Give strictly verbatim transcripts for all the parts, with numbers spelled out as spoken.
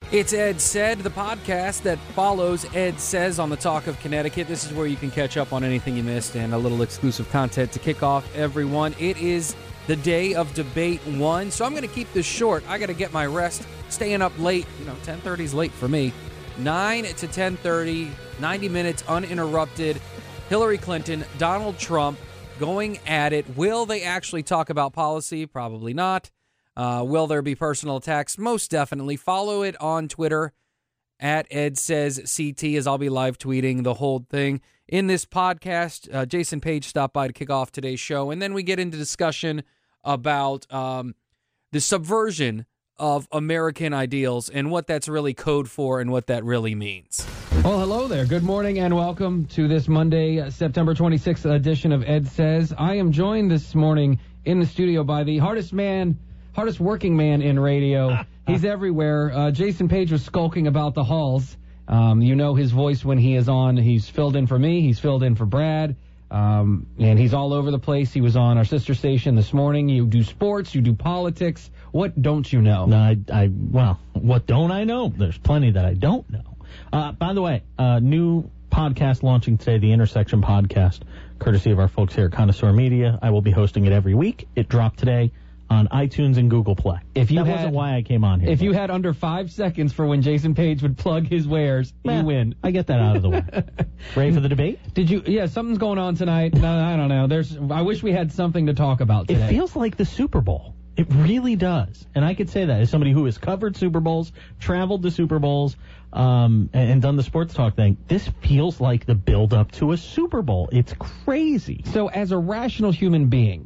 It's Ed Said, the podcast that follows Ed Says on the Talk of Connecticut. This is where you can catch up on anything you missed and a little exclusive content to kick off everyone. It is the day of debate one, so I'm going to keep this short. I got to get my rest, staying up late. You know, ten thirty is late for me. nine to ten thirty, ninety minutes uninterrupted. Hillary Clinton, Donald Trump going at it. Will they actually talk about policy? Probably not. Uh, will there be personal attacks? Most definitely. Follow it on Twitter at Ed Says C T as I'll be live tweeting the whole thing. In this podcast, uh, Jason Page stopped by to kick off today's show, and then we get into discussion about um, the subversion of American ideals and what that's really code for and what that really means. Well, hello there. Good morning and welcome to this Monday, uh, September twenty-sixth edition of Ed Says. I am joined this morning in the studio by the hardest man, hardest working man in radio. He's everywhere. Uh, Jason Page was skulking about the halls. Um, you know his voice when he is on. He's filled in for me. He's filled in for Brad. Um, and he's all over the place. He was on our sister station this morning. You do sports. You do politics. What don't you know? No, I, I well, what don't I know? There's plenty that I don't know. Uh, by the way, uh, new podcast launching today, the Intersection Podcast, courtesy of our folks here at Connoisseur Media. I will be hosting it every week. It dropped today on iTunes and Google Play. If you that had, wasn't why I came on here. If but. you had under five seconds for when Jason Page would plug his wares, Man, you win. I get that out of the way. Ready for the debate? Did you? Yeah, something's going on tonight. No, I don't know. There's. I wish we had something to talk about today. It feels like the Super Bowl. It really does. And I could say that as somebody who has covered Super Bowls, traveled to Super Bowls, um, and, and done the sports talk thing. This feels like the build-up to a Super Bowl. It's crazy. So as a rational human being,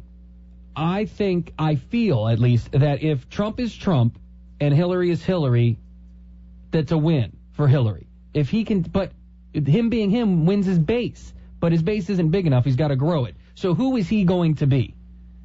I think, I feel at least, that if Trump is Trump and Hillary is Hillary, that's a win for Hillary. If he can, but him being him wins his base. But his base isn't big enough. He's got to grow it. So who is he going to be?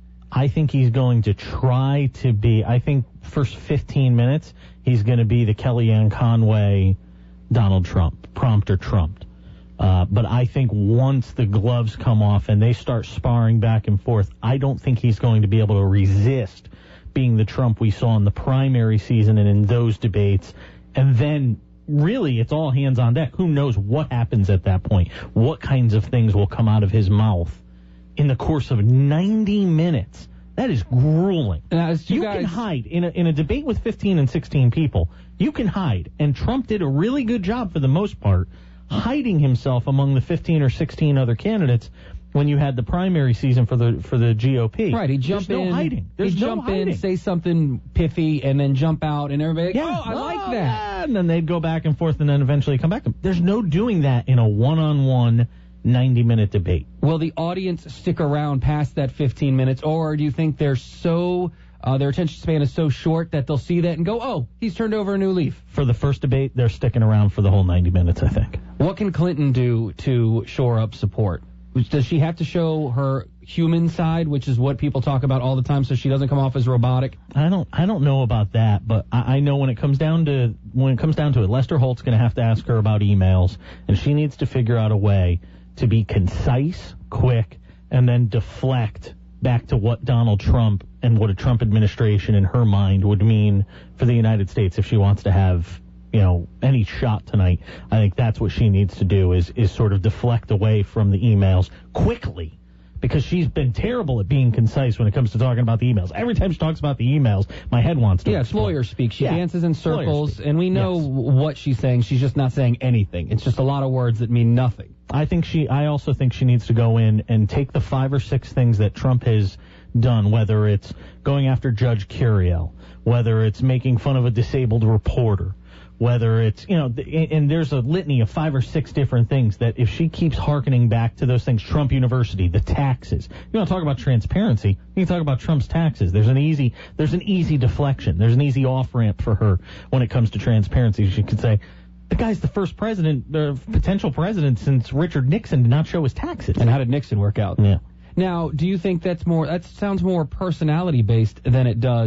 I think he's going to try to be, I think first fifteen minutes, he's going to be the Kellyanne Conway, Donald Trump, prompt or trumped. Uh, but I think once the gloves come off and they start sparring back and forth, I don't think he's going to be able to resist being the Trump we saw in the primary season and in those debates. And then really it's all hands on deck. Who knows what happens at that point? What kinds of things will come out of his mouth in the course of ninety minutes? That is grueling. Now, you you guys... can hide. In a, in a debate with fifteen and sixteen people, you can hide. And Trump did a really good job for the most part hiding himself among the fifteen or sixteen other candidates when you had the primary season for the for the G O P. Right, he'd jump There's in. no hiding. There's he'd no jump hiding. in, say something pithy, and then jump out, and everybody, yeah. oh, I oh, like that. Yeah. And then they'd go back and forth and then eventually come back. There's no doing that in a one-on-one ninety-minute debate. Will the audience stick around past that fifteen minutes, or do you think they're so uh, their attention span is so short that they'll see that and go, oh, he's turned over a new leaf? For the first debate, they're sticking around for the whole ninety minutes, I think. What can Clinton do to shore up support? Does she have to show her human side, which is what people talk about all the time, so she doesn't come off as robotic? I don't I don't know about that, but I, I know when it comes down to when it comes down to it, Lester Holt's going to have to ask her about emails, and she needs to figure out a way to be concise, quick, and then deflect back to what Donald Trump and what a Trump administration in her mind would mean for the United States if she wants to have, you know, any shot tonight. I think that's what she needs to do is is sort of deflect away from the emails quickly, because she's been terrible at being concise when it comes to talking about the emails. Every time she talks about the emails, my head wants to Yeah, it's lawyer speak. She yeah. dances in circles, and we know yes. what she's saying. She's just not saying anything. It's just a lot of words that mean nothing. I think she. I also think she needs to go in and take the five or six things that Trump has done, whether it's going after Judge Curiel, whether it's making fun of a disabled reporter, whether it's, you know, and there's a litany of five or six different things that if she keeps hearkening back to those things, Trump University, the taxes. You want to talk about transparency? You can talk about Trump's taxes. There's an easy, there's an easy deflection. There's an easy off ramp for her when it comes to transparency. She could say, the guy's the first president, uh, potential president since Richard Nixon did not show his taxes. And how did Nixon work out? Yeah. Now, do you think that's more, that sounds more personality based than it does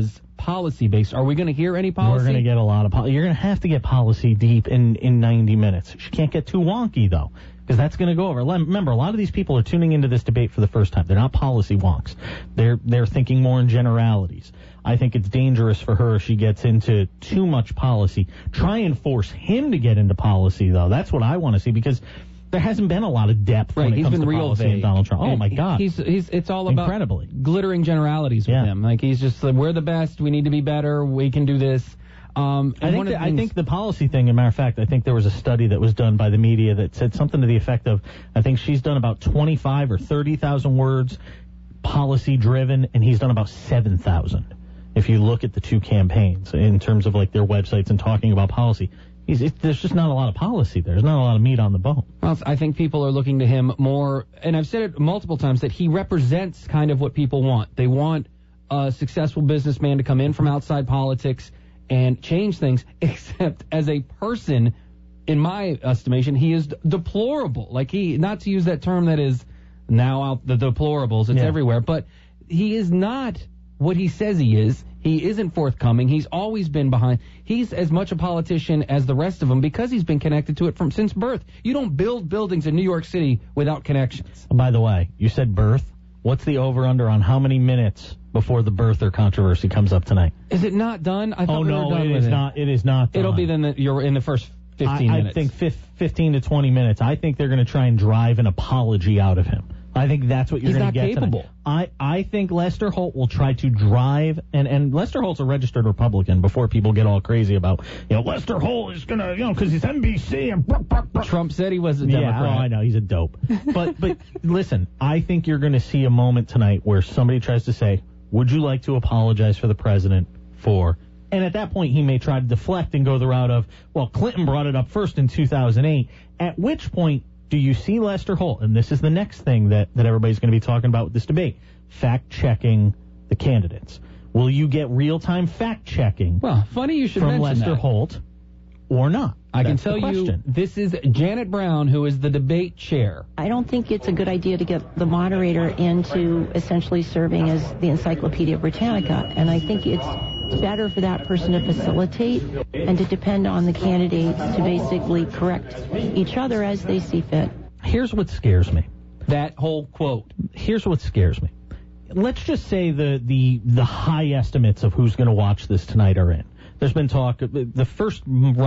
policy-based. Are we going to hear any policy? We're going to get a lot of policy. You're going to have to get policy deep in, in ninety minutes. She can't get too wonky, though, because that's going to go over. Remember, a lot of these people are tuning into this debate for the first time. They're not policy wonks. They're, they're thinking more in generalities. I think it's dangerous for her if she gets into too much policy. Try and force him to get into policy, though. That's what I want to see, because there hasn't been a lot of depth right, when it he's comes been to real policy vague. in Donald Trump. Oh, and my God. He's, he's, it's all about Incredibly. glittering generalities with Yeah. him. Like, he's just like, we're the best, we need to be better, we can do this. Um, I and think, one of the, the I things- think the policy thing, as a matter of fact, I think there was a study that was done by the media that said something to the effect of, I think she's done about twenty-five or thirty thousand words policy-driven, and he's done about seven thousand. If you look at the two campaigns in terms of, like, their websites and talking about policy, he's, it, there's just not a lot of policy there. There's not a lot of meat on the bone. Well, I think people are looking to him more, and I've said it multiple times, that he represents kind of what people want. They want a successful businessman to come in from outside politics and change things, except as a person, in my estimation, he is deplorable. Like, he, not to use that term that is now out, the deplorables, it's Yeah. everywhere, but he is not what he says he is. He isn't forthcoming. He's always been behind. He's as much a politician as the rest of them because he's been connected to it from since birth. You don't build buildings in New York City without connections. By the way, you said birth. What's the over-under on how many minutes before the birther controversy comes up tonight? Is it not done? I thought Oh, we no, were done it with is it. not. It is not done. It'll be then that you're in the first fifteen I, minutes. I think fif- fifteen to twenty minutes. I think they're going to try and drive an apology out of him. I think that's what you're He's going not to get capable. tonight. I, I think Lester Holt will try to drive, and, and Lester Holt's a registered Republican before people get all crazy about, you know, Lester Holt is going to, you know, because he's N B C and... Bruh, bruh, bruh. Trump said he was a Yeah, Democrat. oh, I know, he's a dope. But, but listen, I think you're going to see a moment tonight where somebody tries to say, would you like to apologize for the president for... And at that point, he may try to deflect and go the route of, well, Clinton brought it up first in two thousand eight, at which point... Do you see Lester Holt, and this is the next thing that, that everybody's going to be talking about with this debate, fact-checking the candidates? Will you get real-time fact-checking Well, funny you should from mention Lester that. Holt or not? I can That's the tell you, question. this is Janet Brown, who is the debate chair. I don't think it's a good idea to get the moderator into essentially serving as the Encyclopedia Britannica. And I think it's better for that person to facilitate and to depend on the candidates to basically correct each other as they see fit. Here's what scares me. That whole quote. Here's what scares me. Let's just say the, the, the high estimates of who's going to watch this tonight are in. There's been talk, the first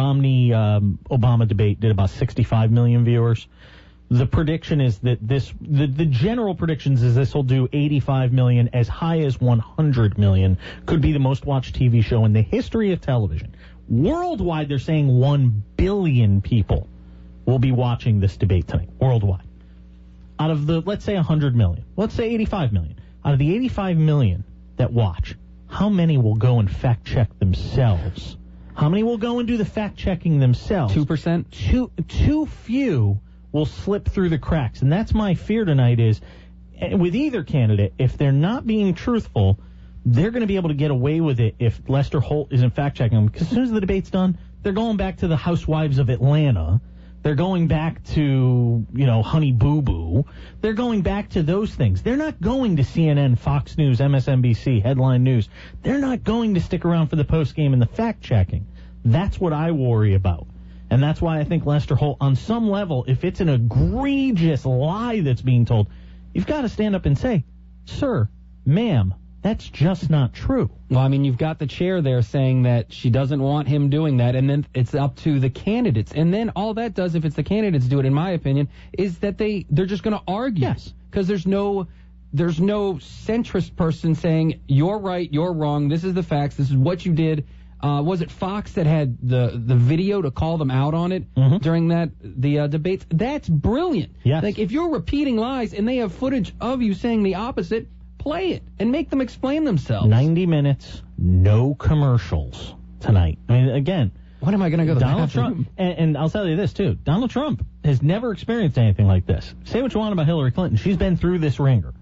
Romney-Obama um, debate did about sixty-five million viewers. The prediction is that this, the, the general predictions is this will do eighty-five million, as high as one hundred million. Could be the most watched T V show in the history of television. Worldwide, they're saying one billion people will be watching this debate tonight, worldwide. Out of the, let's say one hundred million, let's say eighty-five million. Out of the eighty-five million that watch, how many will go and fact-check themselves? How many will go and do the fact-checking themselves? Two percent? Too, too few will slip through the cracks. And that's my fear tonight is, with either candidate, if they're not being truthful, they're going to be able to get away with it if Lester Holt isn't fact-checking them. Because as soon as the debate's done, they're going back to the Housewives of Atlanta. They're going back to, you know, Honey Boo Boo. They're going back to those things. They're not going to C N N, Fox News, M S N B C, Headline News. They're not going to stick around for the postgame and the fact-checking. That's what I worry about. And that's why I think Lester Holt, on some level, if it's an egregious lie that's being told, you've got to stand up and say, sir, ma'am, that's just not true. Well, I mean, you've got the chair there saying that she doesn't want him doing that, and then it's up to the candidates. And then all that does, if it's the candidates do it, in my opinion, is that they, they're just going to argue. Yes. Because there's no... There's no centrist person saying, you're right, you're wrong, this is the facts, this is what you did. Uh, was it Fox that had the, the video to call them out on it mm-hmm. during that the uh, debates? That's brilliant. Yes. Like, if you're repeating lies and they have footage of you saying the opposite, play it and make them explain themselves. ninety minutes, no commercials tonight. I mean, again... When am I going to go to the Donald bathroom? Trump, and, and I'll tell you this, too. Donald Trump has never experienced anything like this. Say what you want about Hillary Clinton. She's been through this ringer.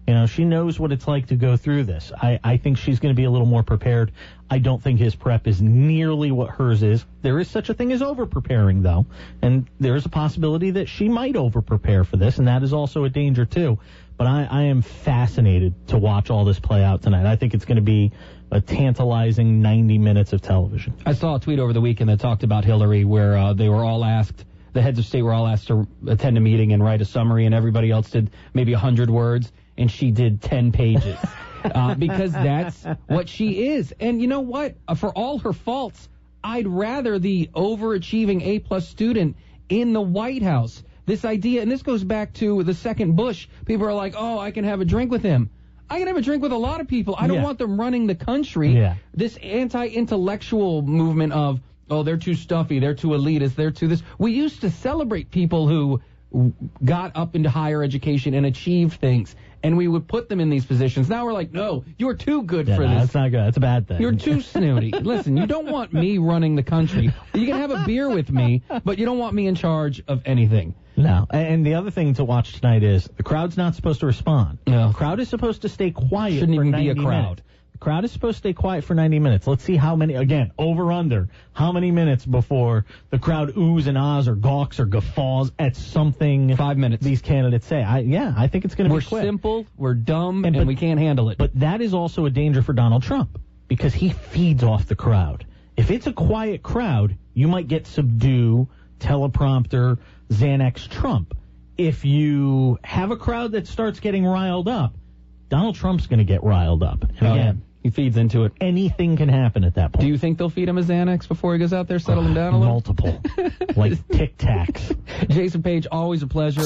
You know, she knows what it's like to go through this. I, I think she's going to be a little more prepared. I don't think his prep is nearly what hers is. There is such a thing as over-preparing, though, and there is a possibility that she might over-prepare for this, and that is also a danger, too. But I, I am fascinated to watch all this play out tonight. I think it's going to be a tantalizing ninety minutes of television. I saw a tweet over the weekend that talked about Hillary where uh, they were all asked, the heads of state were all asked to attend a meeting and write a summary, and everybody else did maybe one hundred words, and she did ten pages. uh, because that's what she is. And you know what? Uh, for all her faults, I'd rather the overachieving A-plus student in the White House. This idea, and this goes back to the second Bush, people are like, oh, I can have a drink with him. I can have a drink with a lot of people. I don't Yeah. want them running the country. Yeah. This anti-intellectual movement of, oh, they're too stuffy, they're too elitist, they're too this. We used to celebrate people who got up into higher education and achieved things, and we would put them in these positions. Now we're like, no, you're too good Yeah, for no, this. that's not good. That's a bad thing. You're too snooty. Listen, you don't want me running the country. You can have a beer with me, but you don't want me in charge of anything. No. And the other thing to watch tonight is the crowd's not supposed to respond. No. The crowd is supposed to stay quiet. Shouldn't for even be a ninety crowd. minutes. The crowd is supposed to stay quiet for ninety minutes. Let's see how many, again, over under, how many minutes before the crowd oohs and ahs or gawks or guffaws at something Five minutes. these candidates say. I, yeah, I think it's going to We're be quick. simple, we're dumb, And and, but- we can't handle it. But that is also a danger for Donald Trump because he feeds off the crowd. If it's a quiet crowd, you might get subdue, teleprompter, Xanax Trump. If you have a crowd that starts getting riled up, Donald Trump's going to get riled up. And Oh, again, he feeds into it. anything can happen at that point. Do you think they'll feed him a Xanax before he goes out there, settle him down a little? Multiple. Like Tic Tacs. Jason Page, always a pleasure.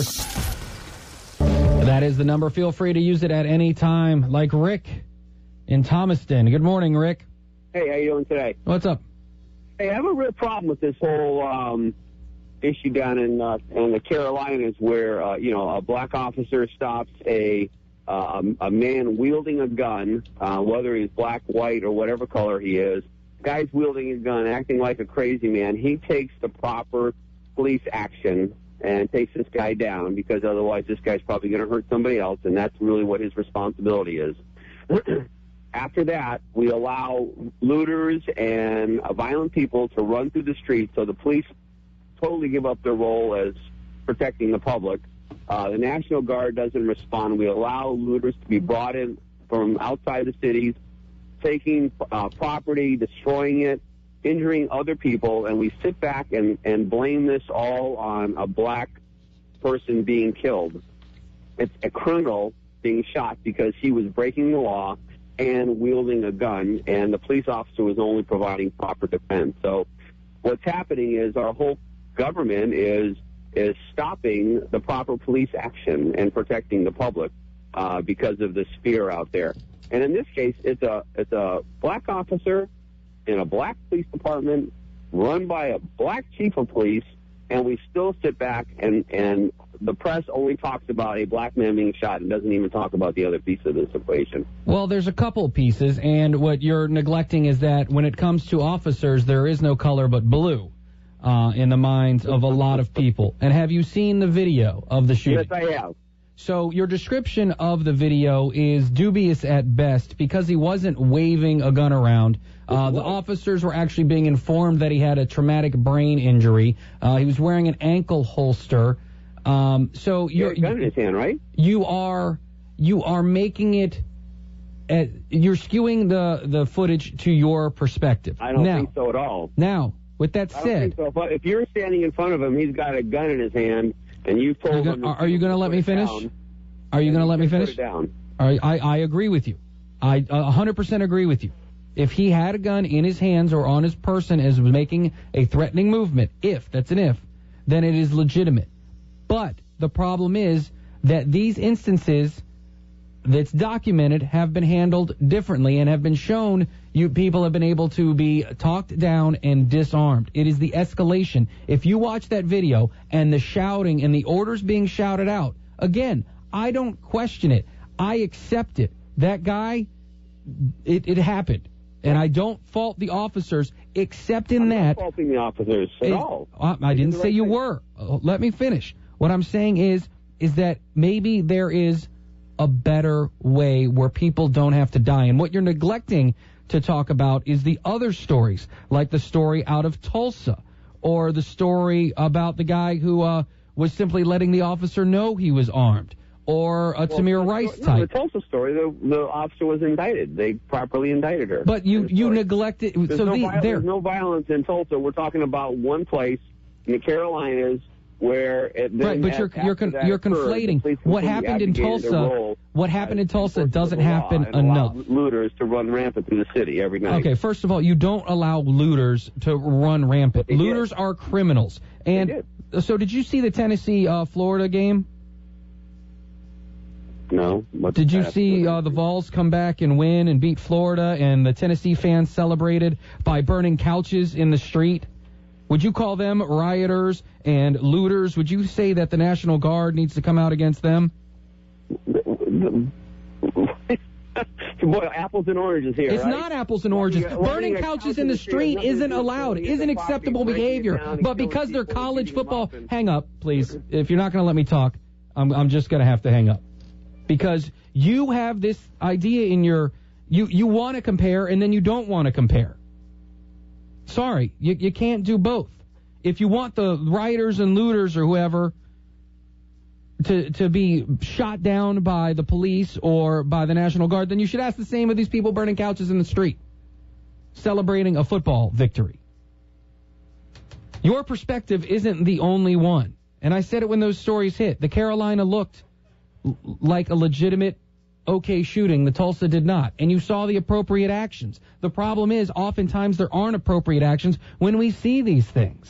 That is the number. Feel free to use it at any time, like Rick in Thomaston. Good morning, Rick. Hey, how you doing today? What's up? Hey, I have a real problem with this whole um, issue down in uh, in the Carolinas, where uh, you know a black officer stops a uh, a man wielding a gun, uh, whether he's black, white, or whatever color he is. Guy's wielding a gun, acting like a crazy man. He takes the proper police action and takes this guy down, because otherwise this guy's probably going to hurt somebody else, and that's really what his responsibility is. After that, we allow looters and uh, violent people to run through the streets, so the police totally give up their role as protecting the public. Uh, the National Guard doesn't respond. We allow looters to be brought in from outside the cities, taking uh, property, destroying it, injuring other people, and we sit back and, and blame this all on a black person being killed. It's a criminal being shot because he was breaking the law and wielding a gun, and the police officer was only providing proper defense. So what's happening is our whole government is is stopping the proper police action and protecting the public uh, because of this fear out there. And in this case, it's a it's a black officer in a black police department run by a black chief of police, and we still sit back and, and the press only talks about a black man being shot and doesn't even talk about the other piece of this equation. Well, there's a couple pieces, and what you're neglecting is that when it comes to officers, there is no color but blue uh, in the minds of a lot of people. And have you seen the video of the shooting? Yes, I have. So your description of the video is dubious at best because he wasn't waving a gun around. Uh, the officers were actually being informed that he had a traumatic brain injury. Uh, he was wearing an ankle holster. Um, so He had you're, a gun in his hand, right? you are you are making it. At, you're skewing the, the footage to your perspective. I don't now, think so at all. Now, with that I don't said, think so. But if you're standing in front of him, he's got a gun in his hand, and you told you him... gonna, to are you going to let put me it finish? down, Are you and going to let me put finish? it down. All right, I, I agree with you. I uh, one hundred percent agree with you. If he had a gun in his hands or on his person as was making a threatening movement, if, that's an if, then it is legitimate. But the problem is that these instances that's documented have been handled differently and have been shown you people have been able to be talked down and disarmed. It is the escalation. If you watch that video and the shouting and the orders being shouted out, again, I don't question it. I accept it. That guy, it, it happened. And I don't fault the officers, except in I'm that... not faulting the officers at is- all. uh, I They did didn't the say right you thing. were. Uh, let me finish. What I'm saying is, is that maybe there is a better way where people don't have to die. And what you're neglecting to talk about is the other stories, like the story out of Tulsa, or the story about the guy who uh, was simply letting the officer know he was armed, or a well, Tamir Rice no, type. The Tulsa story, the, the officer was indicted. They properly indicted her. But you, you neglected. There's, so no the, violence, there, there's no violence in Tulsa. We're talking about one place in the Carolinas where it then right, but you're you're con, you're occurred, conflating what happened in Tulsa. What happened in Tulsa doesn't happen enough. Looters to run rampant through the city every night. Okay, first of all, you don't allow looters to run rampant. They looters did. are criminals. And They did. So, did you see the Tennessee uh, Florida game? No. What's Did you that? see uh, the Vols come back and win and beat Florida, and the Tennessee fans celebrated by burning couches in the street? Would you call them rioters and looters? Would you say that the National Guard needs to come out against them? Boy, apples and oranges here. It's right? not apples and oranges. Well, Burning couches in the street isn't allowed, isn't acceptable behavior. But because they're college football, hang up, please. If you're not going to let me talk, I'm, I'm just going to have to hang up. Because you have this idea in your, you, you want to compare and then you don't want to compare. Sorry, you, you can't do both. If you want the rioters and looters or whoever to to be shot down by the police or by the National Guard, then you should ask the same of these people burning couches in the street, celebrating a football victory. Your perspective isn't the only one. And I said it when those stories hit. The Carolina looked l- like a legitimate okay shooting. The Tulsa did not. And you saw the appropriate actions. The problem is, oftentimes there aren't appropriate actions when we see these things.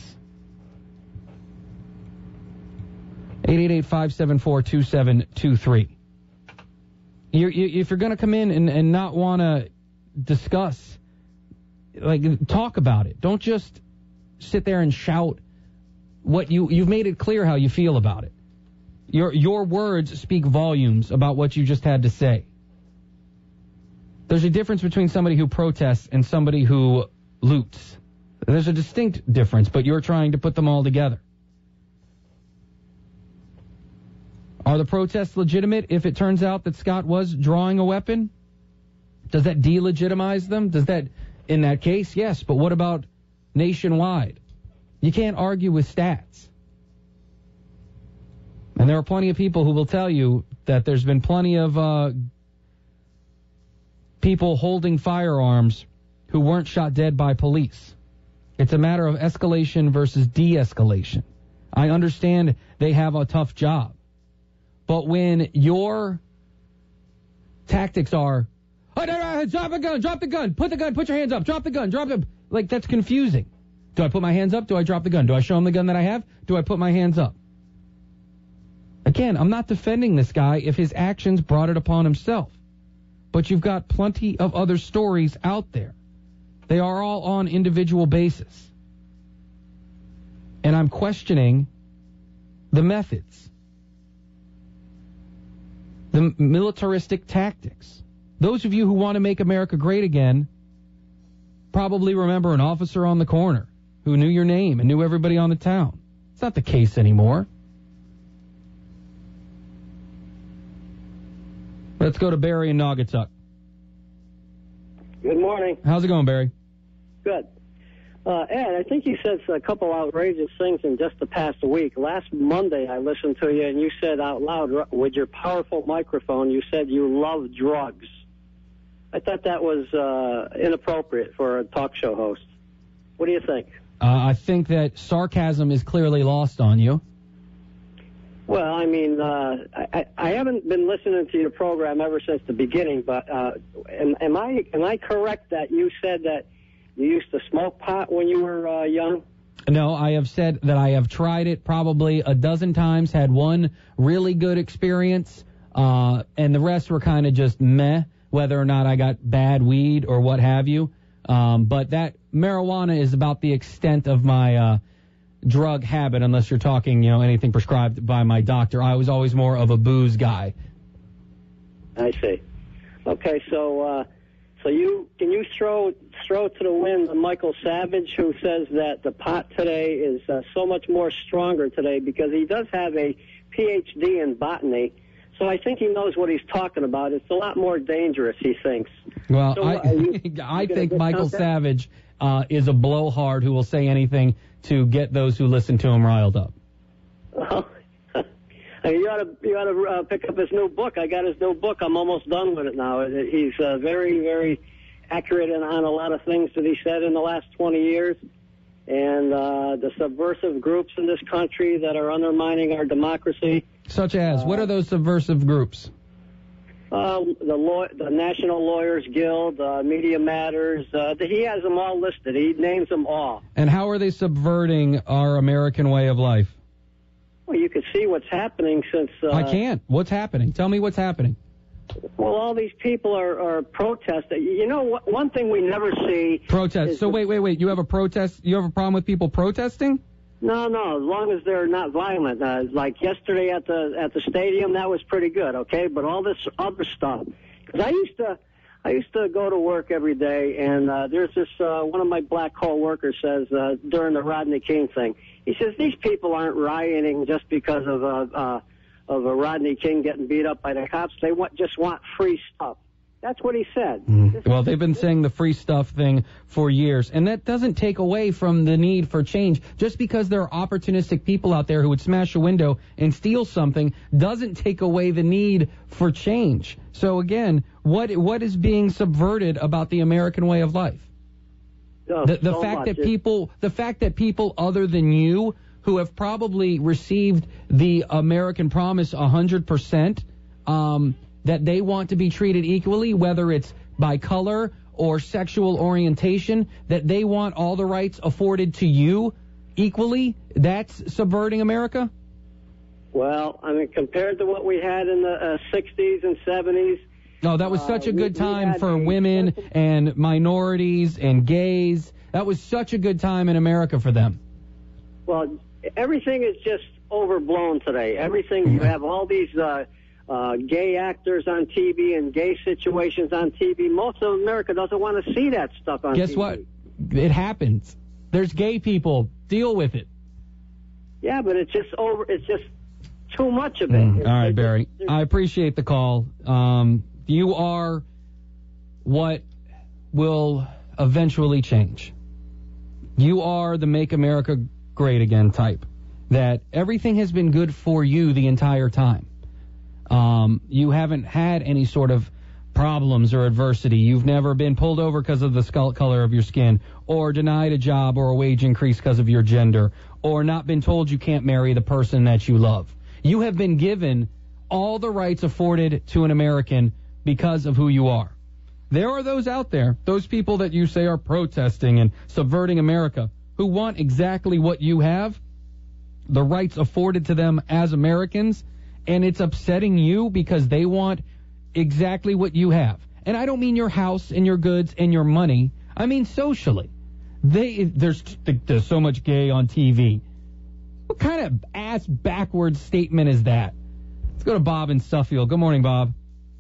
eight eight eight, five seven four, two seven two three. You're, you, if you're going to come in and, and not want to discuss, like, talk about it. Don't just sit there and shout what you, you've made it clear how you feel about it. Your your words speak volumes about what you just had to say. There's a difference between somebody who protests and somebody who loots. There's a distinct difference, but you're trying to put them all together. Are the protests legitimate if it turns out that Scott was drawing a weapon? Does that delegitimize them? Does that, in that case, yes. But what about nationwide? You can't argue with stats. And there are plenty of people who will tell you that there's been plenty of uh, people holding firearms who weren't shot dead by police. It's a matter of escalation versus de-escalation. I understand they have a tough job. But when your tactics are, oh, no, no, drop a gun, drop the gun, put the gun, put your hands up, drop the gun, drop it. Like, that's confusing. Do I put my hands up? Do I drop the gun? Do I show him the gun that I have? Do I put my hands up? Again, I'm not defending this guy if his actions brought it upon himself. But you've got plenty of other stories out there. They are all on individual basis. And I'm questioning the methods, the militaristic tactics. Those of you who want to make America great again probably remember an officer on the corner who knew your name and knew everybody on the town. It's not the case anymore. Let's go to Barry in Naugatuck. Good morning. How's it going, Barry? Good. Uh, Ed, I think you said a couple outrageous things in just the past week. Last Monday, I listened to you, and you said out loud with your powerful microphone, you said you love drugs. I thought that was uh, inappropriate for a talk show host. What do you think? Uh, I think that sarcasm is clearly lost on you. Well, I mean, uh, I, I haven't been listening to your program ever since the beginning, but uh, am, am I am I correct that you said that you used to smoke pot when you were uh, young? No, I have said that I have tried it probably a dozen times, had one really good experience, uh, and the rest were kind of just meh, whether or not I got bad weed or what have you. Um, but that marijuana is about the extent of my uh, drug habit, unless you're talking, you know, anything prescribed by my doctor. I was always more of a booze guy. I see. Okay, so uh, so you can you throw throw to the wind Michael Savage, who says that the pot today is uh, so much more stronger today because he does have a P H D in botany. So I think he knows what he's talking about. It's a lot more dangerous, he thinks. Well, so, I, uh, you, I you think Michael that? Savage uh, is a blowhard who will say anything to get those who listen to him riled up. Well, you ought to you ought to uh, pick up his new book. I got his new book. I'm almost done with it now. He's uh, very, very accurate in, on a lot of things that he said in the last twenty years. And uh, the subversive groups in this country that are undermining our democracy. Such as? Uh, what are those subversive groups? Uh, the law, the National Lawyers Guild, uh, Media Matters. Uh, he has them all listed. He names them all. And how are they subverting our American way of life? Well, you can see what's happening since... Uh, I can't. What's happening? Tell me what's happening. Well, all these people are, are protesting. You know, what, one thing we never see... Protest. So, wait, wait, wait. You have a protest? You have a problem with people protesting? No, no, as long as they're not violent. Uh, like yesterday at the at the stadium, that was pretty good, okay? But all this other stuff... Because I used to... I used to go to work every day, and uh, there's this, uh, one of my black co-workers says, uh, during the Rodney King thing, he says, these people aren't rioting just because of, uh, uh, of a Rodney King getting beat up by the cops. They want, just want free stuff. That's what he said. Mm. Well, they've been saying the free stuff thing for years, and that doesn't take away from the need for change. Just because there are opportunistic people out there who would smash a window and steal something doesn't take away the need for change. So again, what what is being subverted about the American way of life? Oh, the the so fact much. that people the fact that people other than you who have probably received the American promise one hundred percent um that they want to be treated equally, whether it's by color or sexual orientation, that they want all the rights afforded to you equally, that's subverting America? Well, I mean, compared to what we had in the uh, sixties and seventies... No, that was such uh, a good we, we time for a, women and minorities and gays. That was such a good time in America for them. Well, everything is just overblown today. Everything, you have all these... Uh, Uh, gay actors on T V and gay situations on T V. Most of America doesn't want to see that stuff on Guess T V. what? It happens. There's gay people. Deal with it. Yeah, but it's just over. It's just too much of it. Mm. It's, All right, it's, Barry. it's, I appreciate the call. Um, you are what will eventually change. You are the Make America Great Again type. That everything has been good for you the entire time. Um, you haven't had any sort of problems or adversity. You've never been pulled over because of the skull color of your skin, or denied a job or a wage increase because of your gender, or not been told you can't marry the person that you love. You have been given all the rights afforded to an American because of who you are. There are those out there, those people that you say are protesting and subverting America, who want exactly what you have, the rights afforded to them as Americans, and it's upsetting you because they want exactly what you have. And I don't mean your house and your goods and your money. I mean socially. They there's there's so much gay on T V. What kind of ass backwards statement is that? Let's go to Bob in Suffield. Good morning, Bob.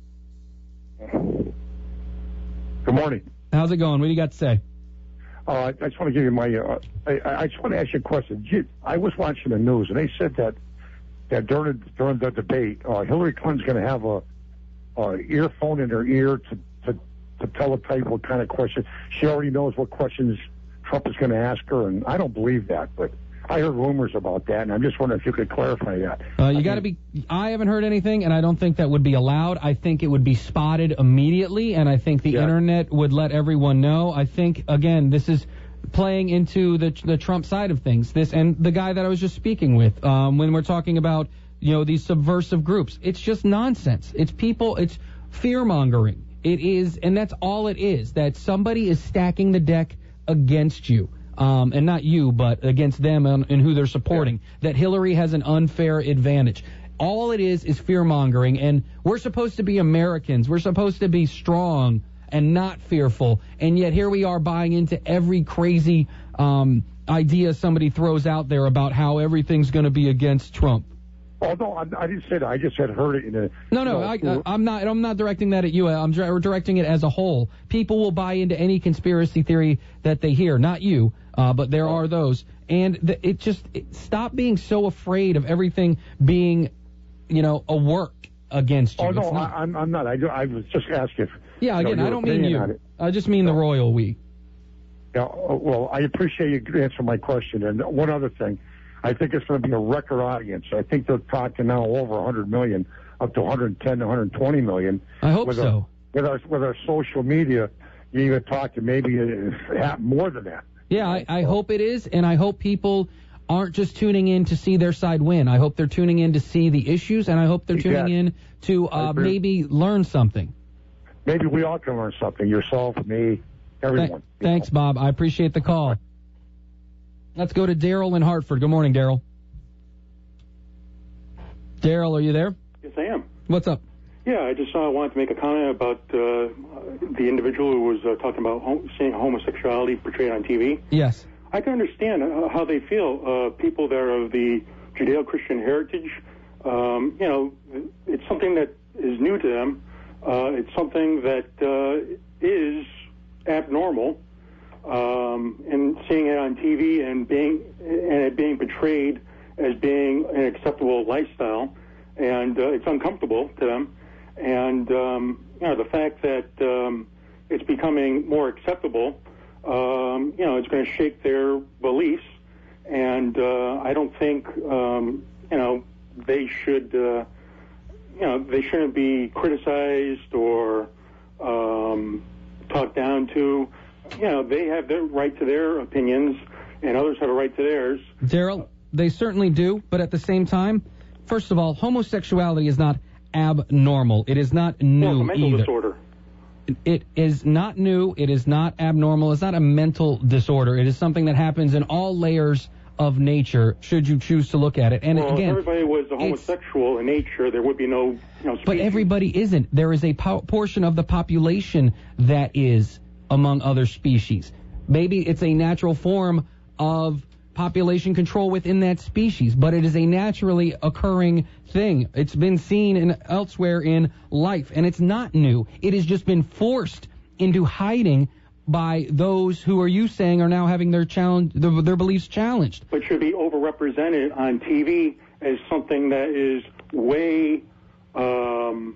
Good morning. How's it going? What do you got to say? Uh, I just want to give you my. Uh, I, I just want to ask you a question. I was watching the news, and they said that that during during the debate, uh, Hillary Clinton's going to have a, a earphone in her ear to, to to teletype what kind of questions. She already knows what questions Trump is going to ask her, and I don't believe that, but I heard rumors about that, and I'm just wondering if you could clarify that. Uh, you got to be. I haven't heard anything, and I don't think that would be allowed. I think it would be spotted immediately, and I think the yeah. internet would let everyone know. I think again, this is playing into the the Trump side of things. This and the guy that I was just speaking with, um, when we're talking about you know these subversive groups, it's just nonsense. It's people. It's fear mongering. It is, and that's all it is. That somebody is stacking the deck against you. Um, and not you, but against them and, and who they're supporting, yeah. that Hillary has an unfair advantage. All it is is fear-mongering, and we're supposed to be Americans. We're supposed to be strong and not fearful, and yet here we are buying into every crazy um, idea somebody throws out there about how everything's going to be against Trump. Oh, no, I, I didn't say that. I just had heard it in a... No, no, you know, I, I'm not I'm not directing that at you. I'm directing it as a whole. People will buy into any conspiracy theory that they hear, not you. Uh, but there are those, and the, it just it, stop being so afraid of everything being, you know, a work. against you. Oh, no, It's not- I, I'm, I'm not. I, do, I was just asking if... yeah, you know, again, your I don't mean opinion on you. it. I just mean the royal we. Yeah, uh, well, I appreciate you answering my question. And one other thing, I think it's going to be a record audience. I think they're talking now over one hundred million, up to one hundred ten to one hundred twenty million. I hope with so. Our, with our with our social media, you even talk to maybe uh, more than that. Yeah, I, I hope it is, and I hope people aren't just tuning in to see their side win. I hope they're tuning in to see the issues, and I hope they're tuning Exactly. in to uh, agree. maybe learn something. Maybe we all can learn something. Yourself, me, everyone. Th- thanks, Bob. I appreciate the call. Let's go to Daryl in Hartford. Good morning, Daryl. Daryl, are you there? Yes, I am. What's up? Yeah, I just uh, wanted to make a comment about uh, the individual who was uh, talking about hom- seeing homosexuality portrayed on T V. Yes. I can understand uh, how they feel. Uh, people that are of the Judeo-Christian heritage, um, you know, it's something that is new to them. Uh, it's something that uh, is abnormal, um, and seeing it on T V and being and it being portrayed as being an acceptable lifestyle, and uh, it's uncomfortable to them. And um, you know, the fact that um, it's becoming more acceptable, um, you know, it's going to shake their beliefs. And uh, I don't think um, you know they should. Uh, you know, they shouldn't be criticized or um, talked down to. You know, they have their right to their opinions, and others have a right to theirs. Daryl, they certainly do, but at the same time, first of all, homosexuality is not abnormal. It is not new Well, it's a mental either. disorder. It is not new. It is not abnormal. It's not a mental disorder. It is something that happens in all layers of nature, should you choose to look at it. And Well, again, if everybody was a homosexual in nature, there would be no, you know, but species. everybody isn't. There is a po- portion of the population that is among other species. Maybe it's a natural form of population control within that species, but it is a naturally occurring thing. It's been seen in elsewhere in life, and it's not new. It has just been forced into hiding by those who are you saying are now having their challenge their, their beliefs challenged. But should be overrepresented on T V as something that is way, um,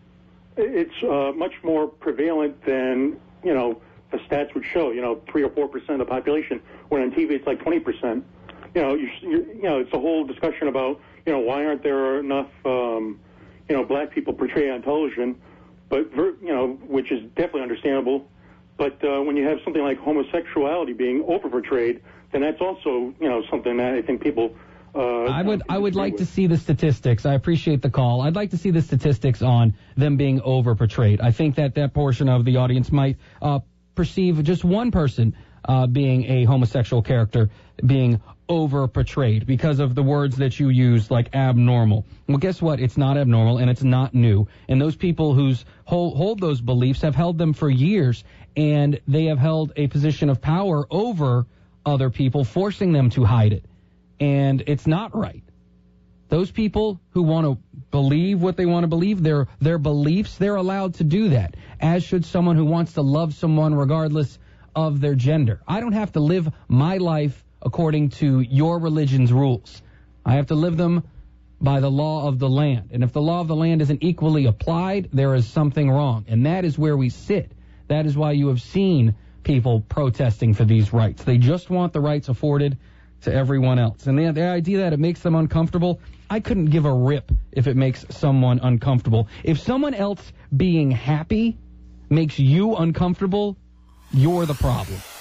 it's uh, much more prevalent than, you know, the stats would show. You know, three or four percent of the population. When on T V it's like twenty percent. You know, you, you know, it's a whole discussion about, you know, why aren't there enough, um, you know, black people portrayed on television? But ver- you know, which is definitely understandable. But uh, when you have something like homosexuality being over-portrayed, then that's also, you know, something that I think people. Uh, I would I would like with. to see the statistics. I appreciate the call. I'd like to see the statistics on them being over-portrayed. I think that that portion of the audience might uh, perceive just one person uh, being a homosexual character being over-portrayed because of the words that you use, like abnormal. Well, guess what? It's not abnormal, and it's not new. And those people who's hold, hold those beliefs have held them for years, and they have held a position of power over other people, forcing them to hide it. And it's not right. Those people who want to believe what they want to believe, their their beliefs, they're allowed to do that, as should someone who wants to love someone regardless of their gender. I don't have to live my life according to your religion's rules. I have to live them by the law of the land. And if the law of the land isn't equally applied, there is something wrong. And that is where we sit. That is why you have seen people protesting for these rights. They just want the rights afforded to everyone else. And the, the idea that it makes them uncomfortable, I couldn't give a rip if it makes someone uncomfortable. If someone else being happy makes you uncomfortable, you're the problem.